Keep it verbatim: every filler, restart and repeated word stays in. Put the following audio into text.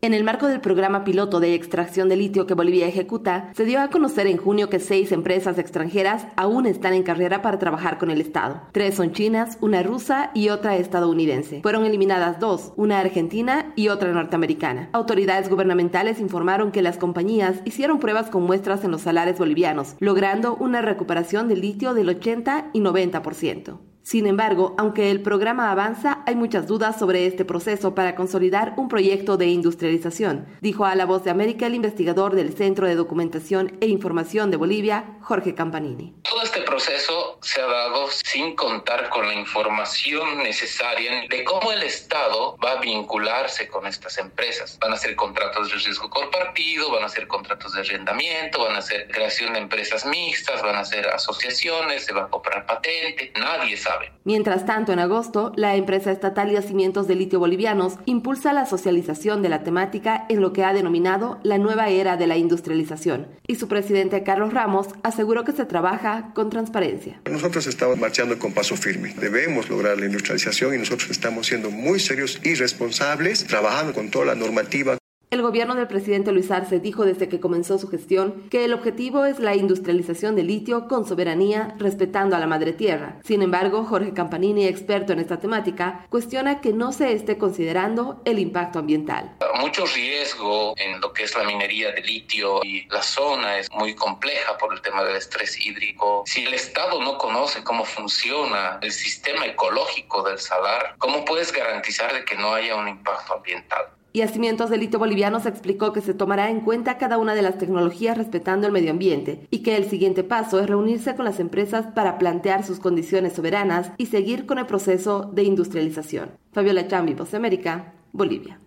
En el marco del programa piloto de extracción de litio que Bolivia ejecuta, se dio a conocer en junio que seis empresas extranjeras aún están en carrera para trabajar con el Estado. Tres son chinas, una rusa y otra estadounidense. Fueron eliminadas dos, una argentina y otra norteamericana. Autoridades gubernamentales informaron que las compañías hicieron pruebas con muestras en los salares bolivianos, logrando una recuperación del litio del ochenta y noventa por ciento. Sin embargo, aunque el programa avanza, hay muchas dudas sobre este proceso para consolidar un proyecto de industrialización, dijo a La Voz de América el investigador del Centro de Documentación e Información de Bolivia, Jorge Campanini. Todo este proceso se ha dado sin contar con la información necesaria de cómo el Estado va a vincularse con estas empresas. Van a ser contratos de riesgo compartido, van a ser contratos de arrendamiento, van a ser creación de empresas mixtas, van a ser asociaciones, se va a comprar patente, nadie sabe. Mientras tanto, en agosto, la empresa estatal Yacimientos de Litio Bolivianos impulsa la socialización de la temática en lo que ha denominado la nueva era de la industrialización. Y su presidente, Carlos Ramos, aseguró que se trabaja con transparencia. Nosotros estamos marchando con paso firme. Debemos lograr la industrialización y nosotros estamos siendo muy serios y responsables, trabajando con toda la normativa. El gobierno del presidente Luis Arce dijo desde que comenzó su gestión que el objetivo es la industrialización del litio con soberanía, respetando a la madre tierra. Sin embargo, Jorge Campanini, experto en esta temática, cuestiona que no se esté considerando el impacto ambiental. Mucho riesgo en lo que es la minería de litio y la zona es muy compleja por el tema del estrés hídrico. Si el Estado no conoce cómo funciona el sistema ecológico del salar, ¿cómo puedes garantizar de que no haya un impacto ambiental? Yacimientos de Litio Bolivianos explicó que se tomará en cuenta cada una de las tecnologías respetando el medio ambiente y que el siguiente paso es reunirse con las empresas para plantear sus condiciones soberanas y seguir con el proceso de industrialización. Fabiola Chambi, Voz de América, Bolivia.